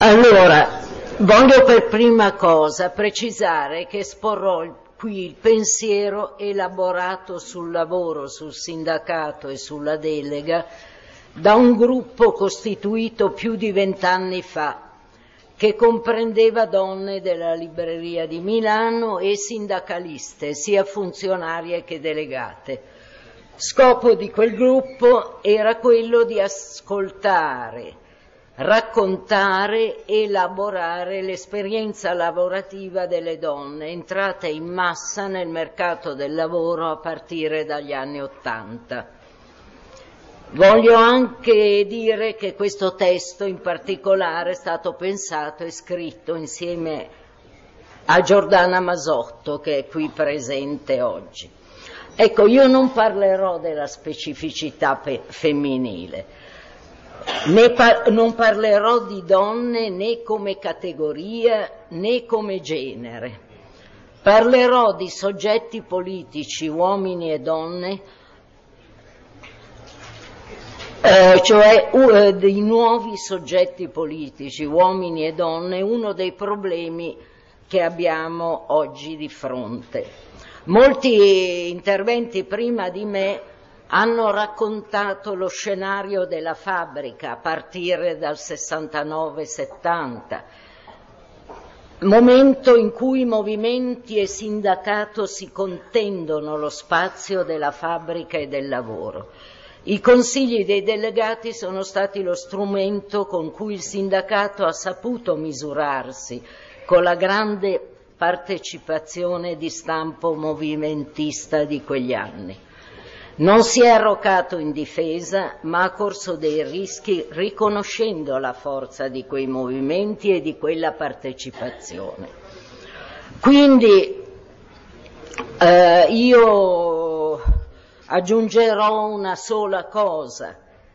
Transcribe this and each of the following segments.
Allora, voglio per prima cosa precisare che esporrò qui il pensiero elaborato sul lavoro, sul sindacato e sulla delega da un gruppo costituito più di 20 anni fa, che comprendeva donne della libreria di Milano e sindacaliste, sia funzionarie che delegate. Scopo di quel gruppo era quello di ascoltare, raccontare e elaborare l'esperienza lavorativa delle donne entrate in massa nel mercato del lavoro a partire dagli anni '80. Voglio anche dire che questo testo in particolare è stato pensato e scritto insieme a Giordana Masotto, che è qui presente oggi. Ecco, io non parlerò della specificità femminile, non parlerò di donne né come categoria né come genere. Parlerò di soggetti politici, uomini e donne, cioè dei nuovi soggetti politici, uomini e donne, uno dei problemi che abbiamo oggi di fronte. Molti interventi prima di me hanno raccontato lo scenario della fabbrica a partire dal 69-70, momento in cui movimenti e sindacato si contendono lo spazio della fabbrica e del lavoro. I consigli dei delegati sono stati lo strumento con cui il sindacato ha saputo misurarsi con la grande partecipazione di stampo movimentista di quegli anni. Non si è arroccato in difesa, ma ha corso dei rischi riconoscendo la forza di quei movimenti e di quella partecipazione. Quindi io aggiungerò una sola cosa,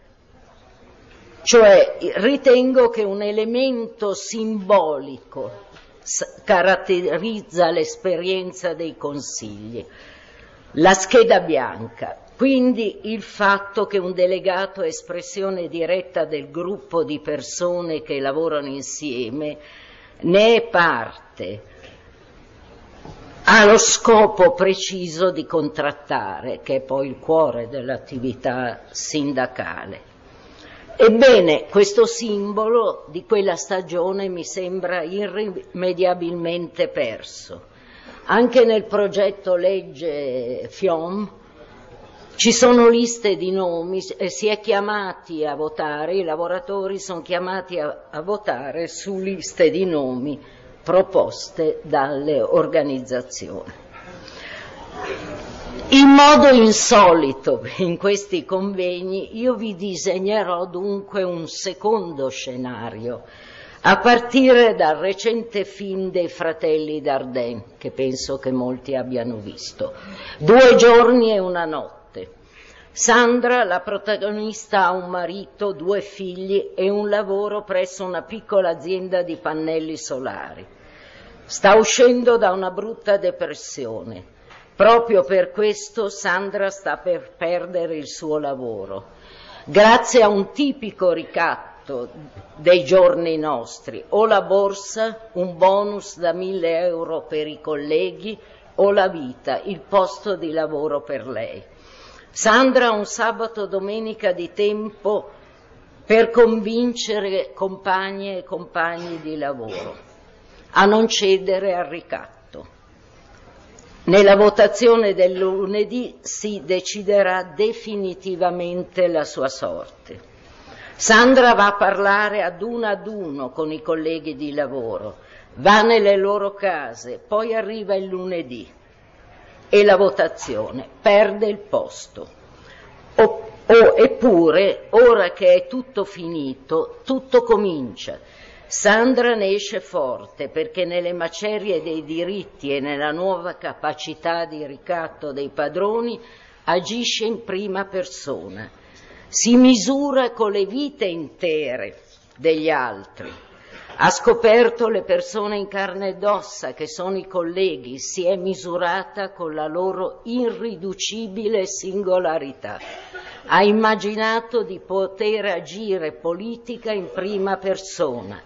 cioè ritengo che un elemento simbolico caratterizza l'esperienza dei consigli, la scheda bianca, quindi il fatto che un delegato è espressione diretta del gruppo di persone che lavorano insieme, ne è parte, ha lo scopo preciso di contrattare, che è poi il cuore dell'attività sindacale. Ebbene, questo simbolo di quella stagione mi sembra irrimediabilmente perso. Anche nel progetto legge FIOM ci sono liste di nomi e si è chiamati a votare, i lavoratori sono chiamati a votare su liste di nomi proposte dalle organizzazioni. In modo insolito in questi convegni io vi disegnerò dunque un secondo scenario, a partire dal recente film dei fratelli Dardenne, che penso che molti abbiano visto, 2 giorni e una notte. Sandra, la protagonista, ha un marito, 2 figli e un lavoro presso una piccola azienda di pannelli solari. Sta uscendo da una brutta depressione. Proprio per questo Sandra sta per perdere il suo lavoro. Grazie a un tipico ricatto dei giorni nostri, o la borsa, un bonus da 1.000 euro per i colleghi, o la vita, il posto di lavoro per lei. Sandra ha un sabato domenica di tempo per convincere compagne e compagni di lavoro a non cedere al ricatto. Nella votazione del lunedì si deciderà definitivamente la sua sorte. Sandra va a parlare ad uno con i colleghi di lavoro, va nelle loro case, poi arriva il lunedì e la votazione, perde il posto. Eppure, ora che è tutto finito, tutto comincia. Sandra ne esce forte perché nelle macerie dei diritti e nella nuova capacità di ricatto dei padroni agisce in prima persona, si misura con le vite intere degli altri, ha scoperto le persone in carne ed ossa che sono i colleghi, si è misurata con la loro irriducibile singolarità, ha immaginato di poter agire politica in prima persona,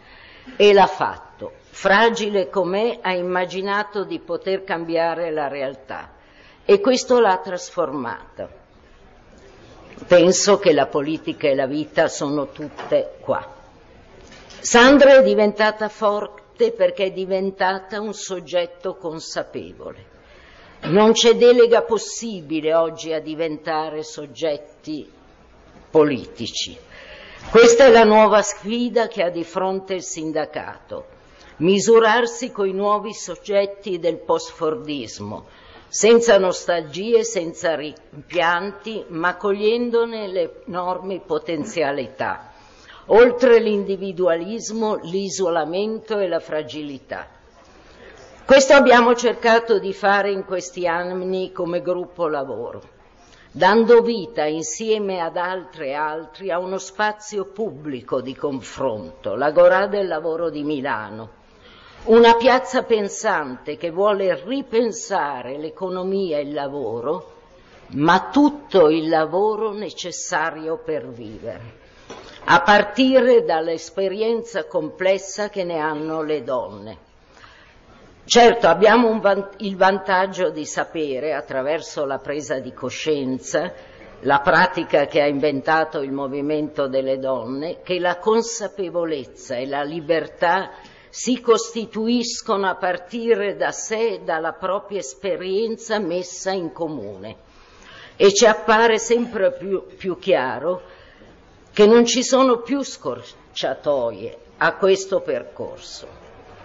e l'ha fatto. Fragile com'è, ha immaginato di poter cambiare la realtà e questo l'ha trasformata. Penso che la politica e la vita sono tutte qua. Sandra è diventata forte perché è diventata un soggetto consapevole. Non c'è delega possibile oggi a diventare soggetti politici. Questa è la nuova sfida che ha di fronte il sindacato: misurarsi coi nuovi soggetti del post-fordismo, senza nostalgie, senza rimpianti, ma cogliendone le enormi potenzialità, oltre l'individualismo, l'isolamento e la fragilità. Questo abbiamo cercato di fare in questi anni come gruppo lavoro, dando vita insieme ad altri a uno spazio pubblico di confronto, l'Agorà del Lavoro di Milano, una piazza pensante che vuole ripensare l'economia e il lavoro, ma tutto il lavoro necessario per vivere, a partire dall'esperienza complessa che ne hanno le donne. Certo, abbiamo il vantaggio di sapere, attraverso la presa di coscienza, la pratica che ha inventato il movimento delle donne, che la consapevolezza e la libertà si costituiscono a partire da sé, dalla propria esperienza messa in comune. E ci appare sempre più chiaro che non ci sono più scorciatoie a questo percorso.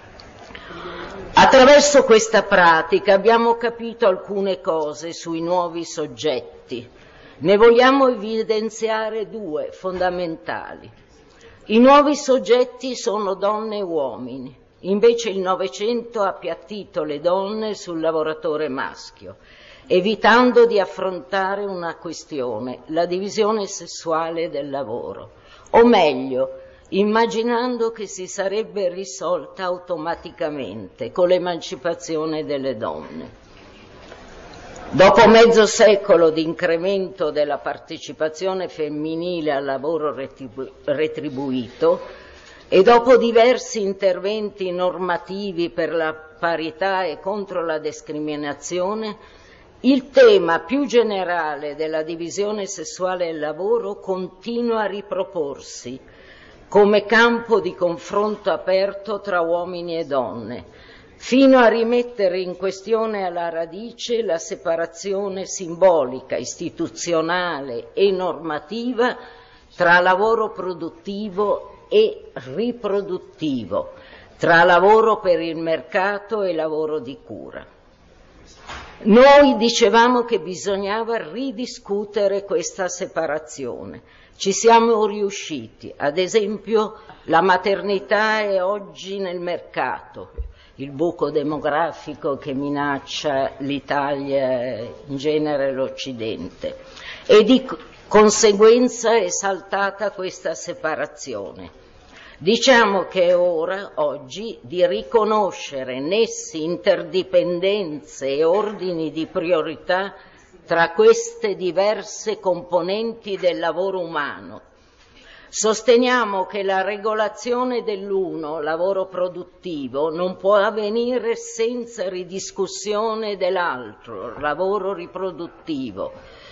Attraverso questa pratica abbiamo capito alcune cose sui nuovi soggetti. Ne vogliamo evidenziare due fondamentali. I nuovi soggetti sono donne e uomini, invece il Novecento ha appiattito le donne sul lavoratore maschio, evitando di affrontare una questione, la divisione sessuale del lavoro, o meglio, immaginando che si sarebbe risolta automaticamente con l'emancipazione delle donne. Dopo mezzo secolo di incremento della partecipazione femminile al lavoro retribuito e dopo diversi interventi normativi per la parità e contro la discriminazione, il tema più generale della divisione sessuale del lavoro continua a riproporsi come campo di confronto aperto tra uomini e donne, fino a rimettere in questione alla radice la separazione simbolica, istituzionale e normativa tra lavoro produttivo e riproduttivo, tra lavoro per il mercato e lavoro di cura. Noi dicevamo che bisognava ridiscutere questa separazione. Ci siamo riusciti, ad esempio la maternità è oggi nel mercato, il buco demografico che minaccia l'Italia e in genere l'Occidente, e di conseguenza è saltata questa separazione. Diciamo che è ora, oggi, di riconoscere nessi, interdipendenze e ordini di priorità tra queste diverse componenti del lavoro umano. Sosteniamo che la regolazione dell'uno, lavoro produttivo, non può avvenire senza ridiscussione dell'altro, lavoro riproduttivo.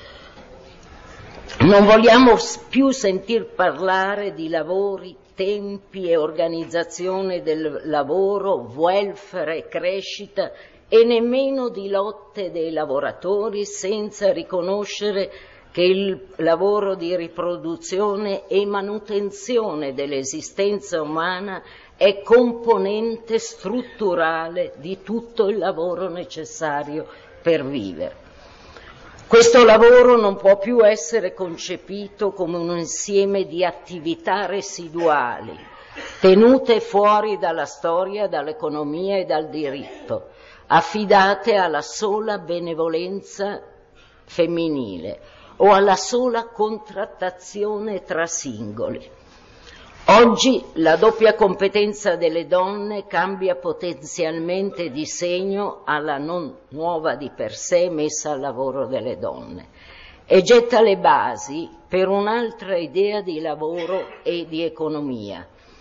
Non vogliamo più sentir parlare di lavori, tempi e organizzazione del lavoro, welfare e crescita, e nemmeno di lotte dei lavoratori, senza riconoscere che il lavoro di riproduzione e manutenzione dell'esistenza umana è componente strutturale di tutto il lavoro necessario per vivere. Questo lavoro non può più essere concepito come un insieme di attività residuali, tenute fuori dalla storia, dall'economia e dal diritto, affidate alla sola benevolenza femminile o alla sola contrattazione tra singoli. Oggi la doppia competenza delle donne cambia potenzialmente di segno alla non nuova di per sé messa al lavoro delle donne e getta le basi per un'altra idea di lavoro e di economia.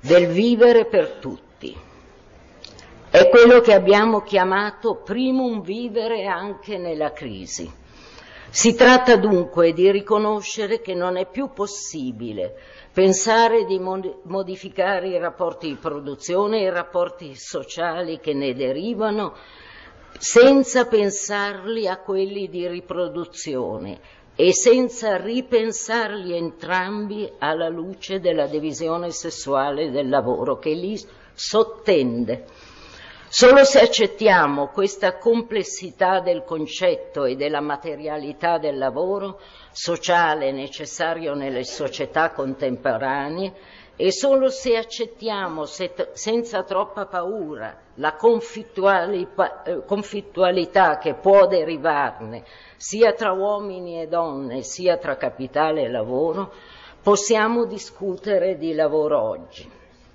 del vivere per tutti. È quello che abbiamo chiamato primum vivere anche nella crisi. Si tratta dunque di riconoscere che non è più possibile pensare di modificare i rapporti di produzione e i rapporti sociali che ne derivano senza pensarli a quelli di riproduzione e senza ripensarli entrambi alla luce della divisione sessuale del lavoro che li sottende. Solo se accettiamo questa complessità del concetto e della materialità del lavoro sociale necessario nelle società contemporanee e solo se accettiamo senza troppa paura la conflittualità che può derivarne sia tra uomini e donne sia tra capitale e lavoro, possiamo discutere di lavoro oggi,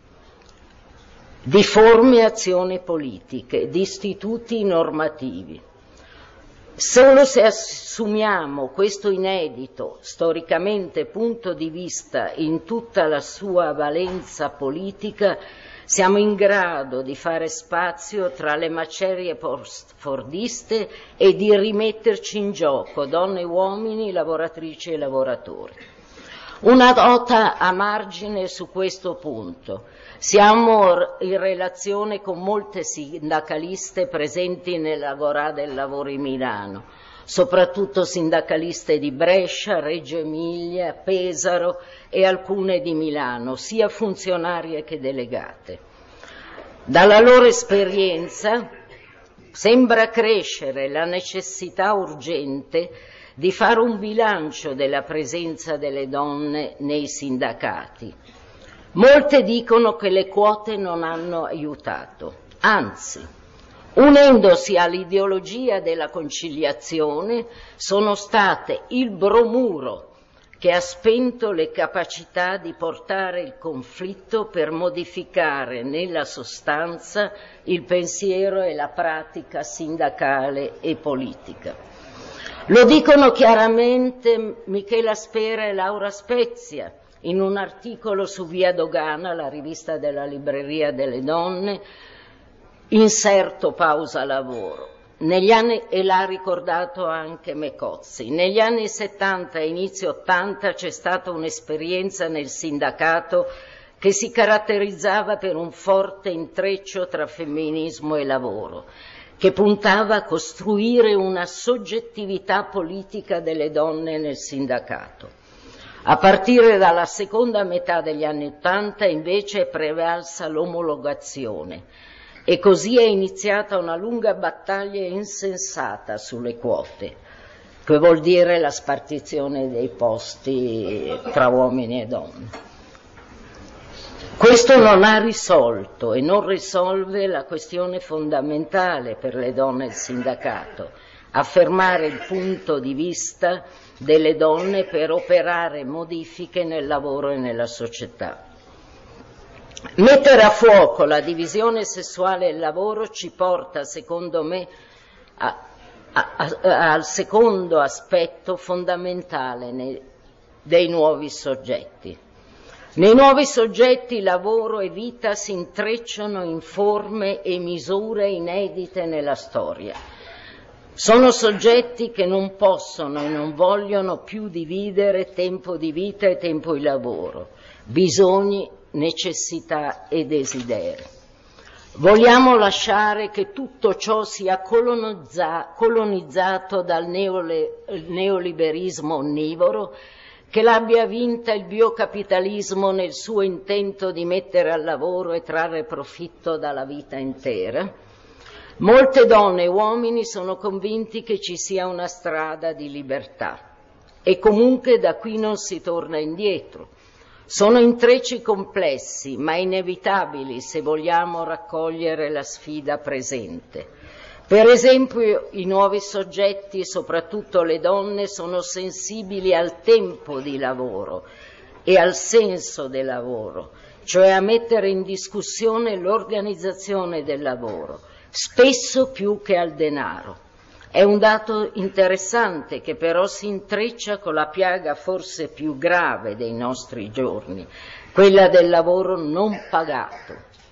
di forme e azioni politiche, di istituti normativi. Solo se assumiamo questo inedito, storicamente, punto di vista in tutta la sua valenza politica, siamo in grado di fare spazio tra le macerie post-fordiste e di rimetterci in gioco, donne e uomini, lavoratrici e lavoratori. Una nota a margine su questo punto. Siamo in relazione con molte sindacaliste presenti nell'Agorà del Lavoro di Milano, soprattutto sindacaliste di Brescia, Reggio Emilia, Pesaro e alcune di Milano, sia funzionarie che delegate. Dalla loro esperienza sembra crescere la necessità urgente di fare un bilancio della presenza delle donne nei sindacati. Molte dicono che le quote non hanno aiutato, anzi, unendosi all'ideologia della conciliazione, sono state il bromuro che ha spento le capacità di portare il conflitto per modificare nella sostanza il pensiero e la pratica sindacale e politica. Lo dicono chiaramente Michela Spera e Laura Spezia in un articolo su Via Dogana, la rivista della Libreria delle Donne, inserto Pausa Lavoro. E l'ha ricordato anche Mecozzi. Negli anni 70 e inizio 80 c'è stata un'esperienza nel sindacato che si caratterizzava per un forte intreccio tra femminismo e lavoro, che puntava a costruire una soggettività politica delle donne nel sindacato. A partire dalla seconda metà degli anni 80 invece è prevalsa l'omologazione e così è iniziata una lunga battaglia insensata sulle quote, che vuol dire la spartizione dei posti tra uomini e donne. Questo non ha risolto e non risolve la questione fondamentale per le donne del sindacato, affermare il punto di vista delle donne per operare modifiche nel lavoro e nella società. Mettere a fuoco la divisione sessuale del lavoro ci porta, secondo me, al secondo aspetto fondamentale dei nuovi soggetti. Nei nuovi soggetti lavoro e vita si intrecciano in forme e misure inedite nella storia. Sono soggetti che non possono e non vogliono più dividere tempo di vita e tempo di lavoro, bisogni, necessità e desideri. Vogliamo lasciare che tutto ciò sia colonizzato dal neoliberismo onnivoro, che l'abbia vinta il biocapitalismo nel suo intento di mettere al lavoro e trarre profitto dalla vita intera? Molte donne e uomini sono convinti che ci sia una strada di libertà e comunque da qui non si torna indietro. Sono intrecci complessi ma inevitabili se vogliamo raccogliere la sfida presente. Per esempio, i nuovi soggetti, soprattutto le donne, sono sensibili al tempo di lavoro e al senso del lavoro, cioè a mettere in discussione l'organizzazione del lavoro, spesso più che al denaro. È un dato interessante che però si intreccia con la piaga forse più grave dei nostri giorni, quella del lavoro non pagato,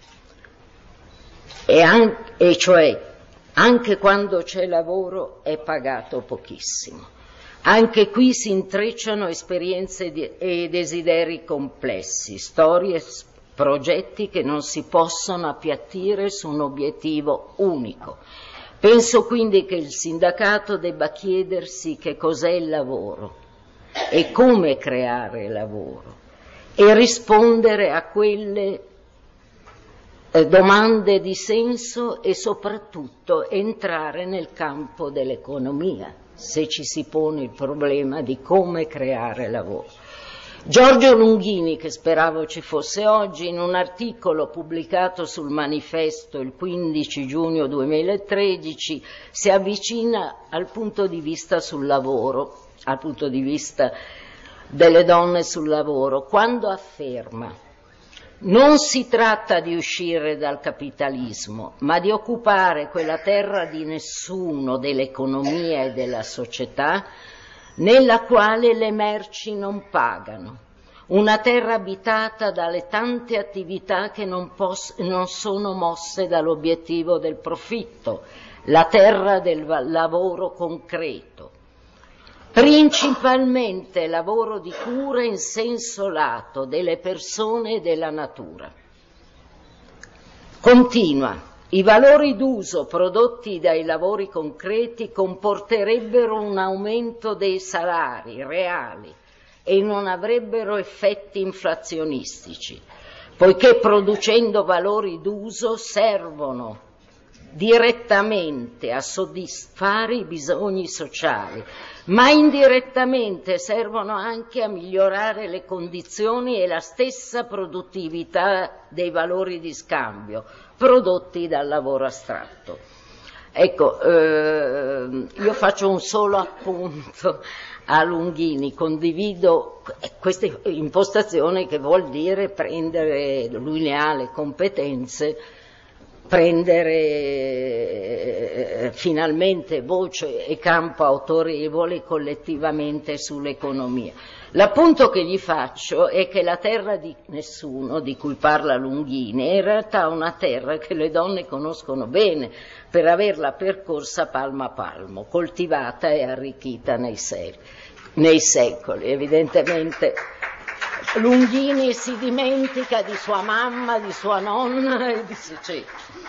e cioè anche quando c'è lavoro è pagato pochissimo. Anche qui si intrecciano esperienze e desideri complessi, storie, progetti che non si possono appiattire su un obiettivo unico. Penso quindi che il sindacato debba chiedersi che cos'è il lavoro e come creare lavoro e rispondere a quelle domande di senso e soprattutto entrare nel campo dell'economia, se ci si pone il problema di come creare lavoro. Giorgio Lunghini, che speravo ci fosse oggi, in un articolo pubblicato sul Manifesto il 15 giugno 2013, si avvicina al punto di vista sul lavoro, al punto di vista delle donne sul lavoro, quando afferma: non si tratta di uscire dal capitalismo, ma di occupare quella terra di nessuno dell'economia e della società nella quale le merci non pagano, una terra abitata dalle tante attività che non sono mosse dall'obiettivo del profitto, la terra del lavoro concreto. Principalmente lavoro di cura in senso lato delle persone e della natura. Continua: i valori d'uso prodotti dai lavori concreti comporterebbero un aumento dei salari reali e non avrebbero effetti inflazionistici, poiché producendo valori d'uso servono direttamente a soddisfare i bisogni sociali, ma indirettamente servono anche a migliorare le condizioni e la stessa produttività dei valori di scambio prodotti dal lavoro astratto. Ecco, io faccio un solo appunto a Lunghini, condivido questa impostazione che vuol dire prendere, lui ne ha le competenze, prendere finalmente voce e campo autorevole collettivamente sull'economia. L'appunto che gli faccio è che la terra di nessuno, di cui parla Lunghini, è in realtà una terra che le donne conoscono bene per averla percorsa palmo a palmo, coltivata e arricchita nei secoli. Evidentemente Lunghini si dimentica di sua mamma, di sua nonna e di sé.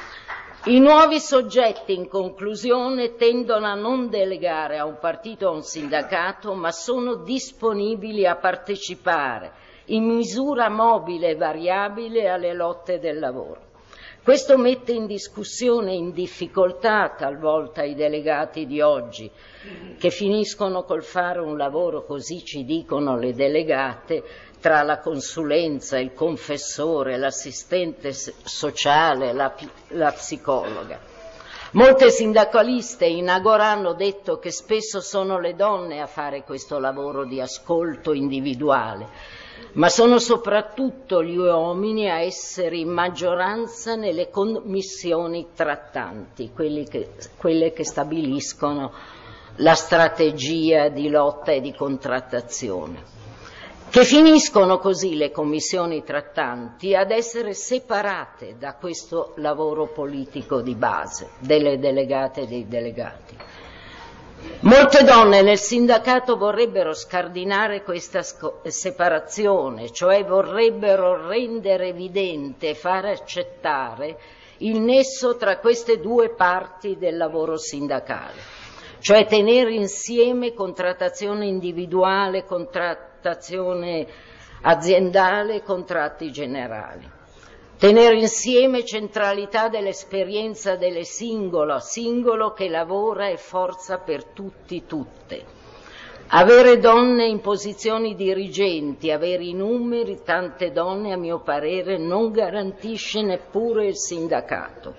I nuovi soggetti, in conclusione, tendono a non delegare a un partito o a un sindacato, ma sono disponibili a partecipare in misura mobile e variabile alle lotte del lavoro. Questo mette in discussione e in difficoltà talvolta i delegati di oggi, che finiscono col fare un lavoro, così ci dicono le delegate, tra la consulenza, il confessore, l'assistente sociale, la psicologa. Molte sindacaliste in Agora hanno detto che spesso sono le donne a fare questo lavoro di ascolto individuale, ma sono soprattutto gli uomini a essere in maggioranza nelle commissioni trattanti, quelle che stabiliscono la strategia di lotta e di contrattazione. Che finiscono così le commissioni trattanti ad essere separate da questo lavoro politico di base delle delegate e dei delegati. Molte donne nel sindacato vorrebbero scardinare questa separazione, cioè vorrebbero rendere evidente e fare accettare il nesso tra queste due parti del lavoro sindacale, cioè tenere insieme contrattazione individuale, contrattazione aziendale e contratti generali. Tenere insieme centralità dell'esperienza del singolo che lavora e forza per tutti, tutte. Avere donne in posizioni dirigenti, avere i numeri, tante donne a mio parere non garantisce neppure il sindacato.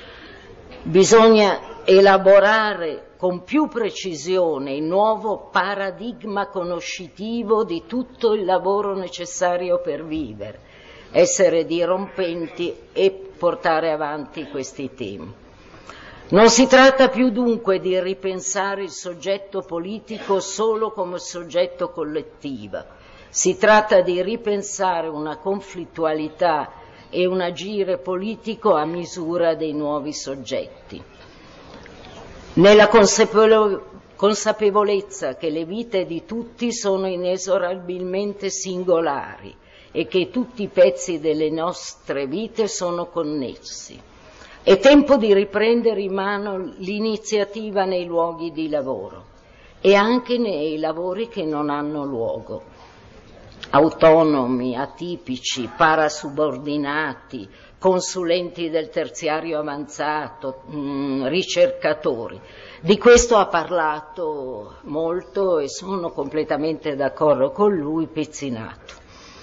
Bisogna elaborare con più precisione il nuovo paradigma conoscitivo di tutto il lavoro necessario per vivere, essere dirompenti e portare avanti questi temi. Non si tratta più dunque di ripensare il soggetto politico solo come soggetto collettivo, Si tratta di ripensare una conflittualità e un agire politico a misura dei nuovi soggetti. Nella consapevolezza che le vite di tutti sono inesorabilmente singolari e che tutti i pezzi delle nostre vite sono connessi. È tempo di riprendere in mano l'iniziativa nei luoghi di lavoro e anche nei lavori che non hanno luogo. Autonomi, atipici, parasubordinati, consulenti del terziario avanzato, ricercatori. Di questo ha parlato molto e sono completamente d'accordo con lui Pizzinato.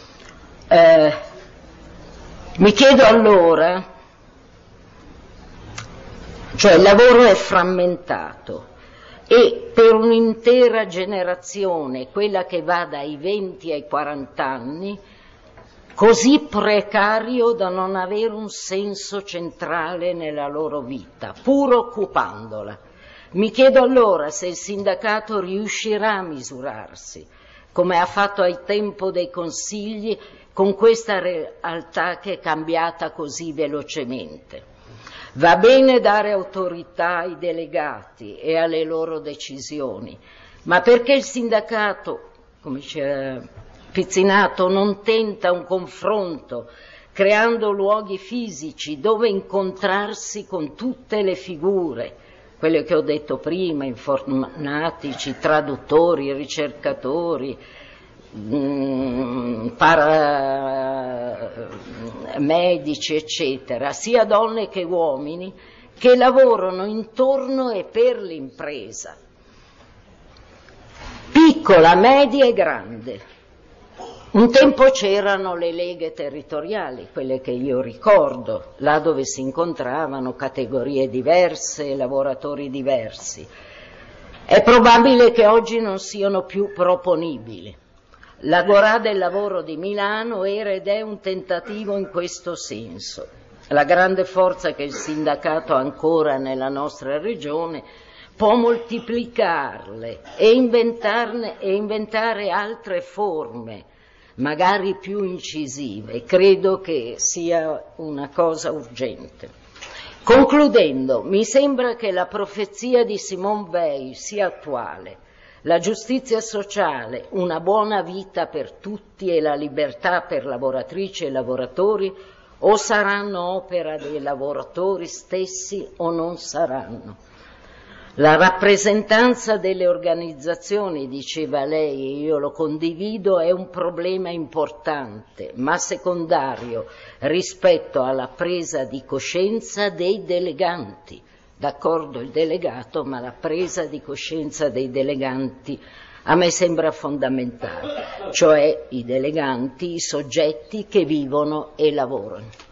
Mi chiedo allora, cioè il lavoro è frammentato e per un'intera generazione, quella che va dai 20 ai 40 anni, così precario da non avere un senso centrale nella loro vita, pur occupandola. Mi chiedo allora se il sindacato riuscirà a misurarsi, come ha fatto al tempo dei consigli, con questa realtà che è cambiata così velocemente. Va bene dare autorità ai delegati e alle loro decisioni, ma perché il sindacato, come diceva Pizzinato, non tenta un confronto, creando luoghi fisici dove incontrarsi con tutte le figure, quelle che ho detto prima, informatici, traduttori, ricercatori, medici, eccetera, sia donne che uomini, che lavorano intorno e per l'impresa, piccola, media e grande. Un tempo c'erano le leghe territoriali, quelle che io ricordo, là dove si incontravano categorie diverse, lavoratori diversi. È probabile che oggi non siano più proponibili. L'Agorà del lavoro di Milano era ed è un tentativo in questo senso. La grande forza che il sindacato ha ancora nella nostra regione può moltiplicarle e inventare altre forme, magari più incisive. Credo che sia una cosa urgente. Concludendo, mi sembra che la profezia di Simone Weil sia attuale. La giustizia sociale, una buona vita per tutti e la libertà per lavoratrici e lavoratori o saranno opera dei lavoratori stessi o non saranno. La rappresentanza delle organizzazioni, diceva lei, e io lo condivido, è un problema importante, ma secondario rispetto alla presa di coscienza dei deleganti. D'accordo il delegato, ma la presa di coscienza dei deleganti a me sembra fondamentale, cioè i deleganti, i soggetti che vivono e lavorano.